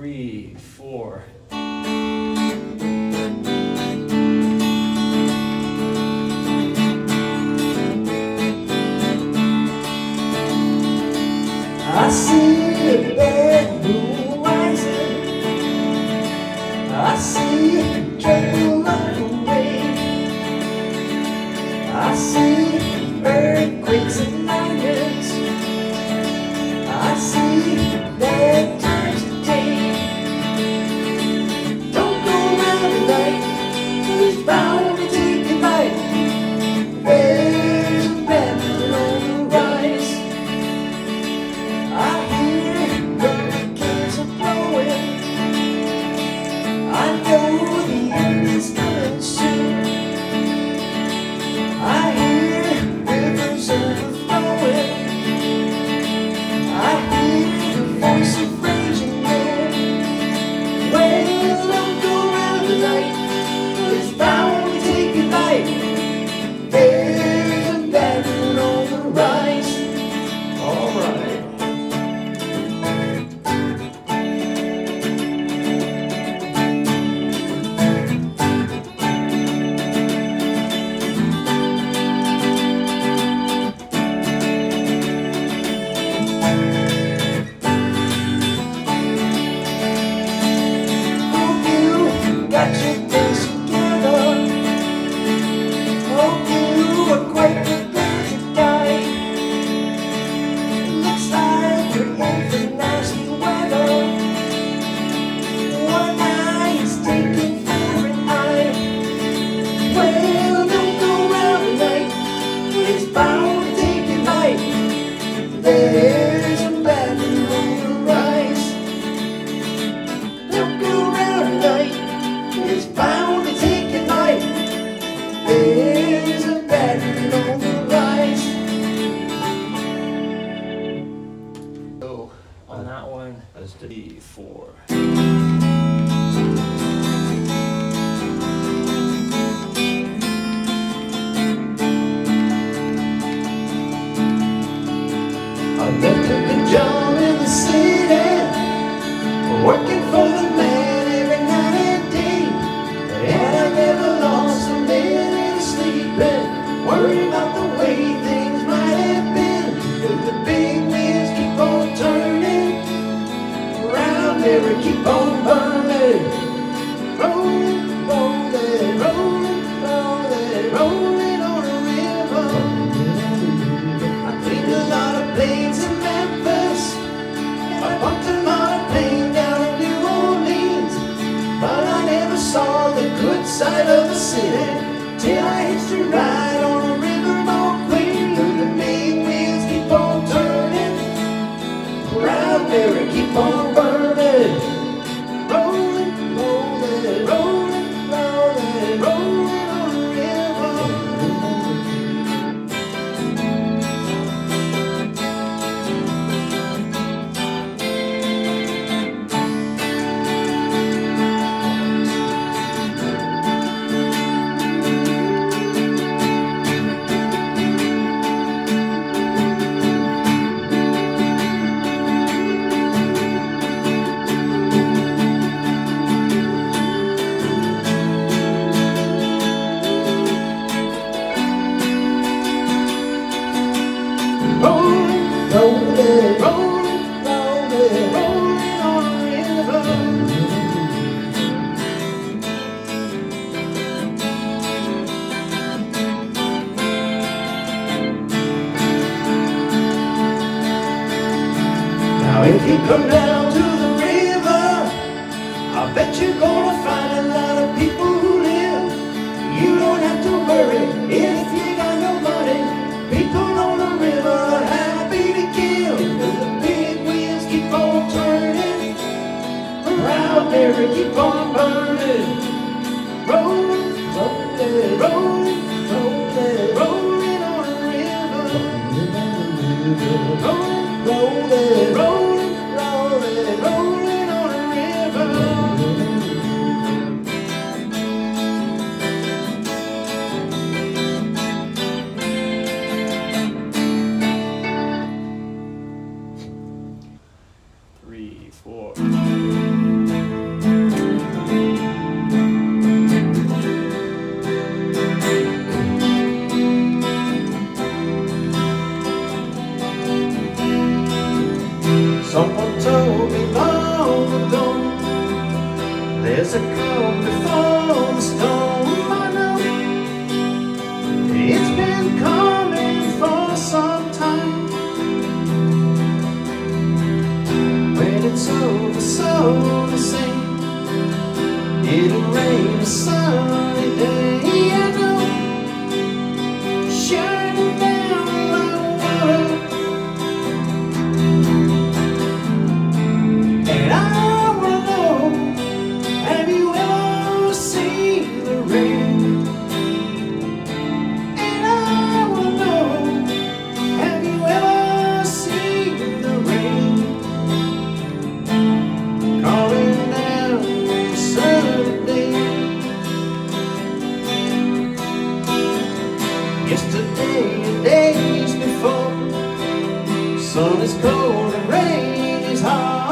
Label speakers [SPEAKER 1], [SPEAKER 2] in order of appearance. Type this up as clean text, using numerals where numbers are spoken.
[SPEAKER 1] 3, 4.
[SPEAKER 2] I see a bad moon rising. I see trouble run away. I see earthquakes and lightnings. I see bad times today. Don't go around tonight, who's bound to take your life? There's a bad moon on the rise. I hear hurricanes are blowing. I know the end is coming soon. I hear rivers overflowing. I hear the voice of raging men. Well, don't go around tonight, it's bound to take your life. There's a bad moon on the rise. All right. Got your things together. Hope you are quite prepared to die. Looks like you're in for nasty weather. One eye is taken for an eye. Well, don't go around tonight, it's bound to take your life. There's a bad moon on the rise. Don't go around tonight, it's bound to take your life. There's a bad moon on the rise.
[SPEAKER 1] So on that one, that's 3, 4.
[SPEAKER 2] I left a good job in the city, working for the man every night and day. And I never lost a minute of sleeping, worried about the way things might have been. But the big wheels keep on turning, around there and keep on burning. Rolling, rolling, rolling, rolling, rolling on a river. I cleaned a lot of planes in Memphis. I bumped a lot of plane down in New Orleans, but I never saw the good side of the city till I hitched a ride on a riverboat queen. The big wheels keep on turning, around there and keep on burning. Rolling, rolling, rolling, rolling, rolling on the river. Rolling, rolling, rolling, rolling, rolling on a river. Now if you come down to the river, I bet you're gonna find a lot of people who live. You don't have to worry if you got no money. People on the river are happy to give. The big wheels keep on turning, around there and keep on burning. Rolling, rolling, rolling, rolling, rolling on the river. Rolling, rolling, rolling, rolling, rolling on the river.
[SPEAKER 1] 3, 4.
[SPEAKER 2] Someone told me long ago, there's a calm before the storm. I know it's been coming for some time. When it's over, so to say, it'll rain a sunny day. I know, shining down like water. And I wanna know, have you ever seen the rain? And I wanna know, have you ever seen the rain calling down the Sunday? Yesterday and days before, sun is cold and rain is hard.